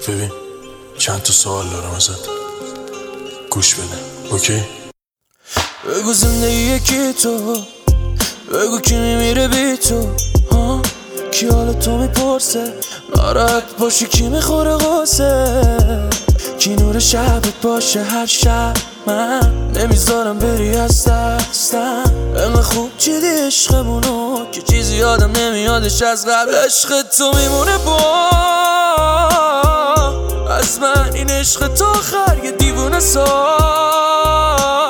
ببین چند تا سوال دارم ازت، گوش بده. اوکی؟ بگو زندگی یکی تو، بگو کی میمیره بی تو، کی حال تو میپرسه، ناراحت باشی کی میخوره غصه، کی نور شبت باشه هر شب. من نمیذارم بری از دستم، انقدر خوب چیدی عشقمونو که چیزی یادم نمیادش از قبل. عشق تو میمونه با از من، این عشق تو آخر یه دیوونه سا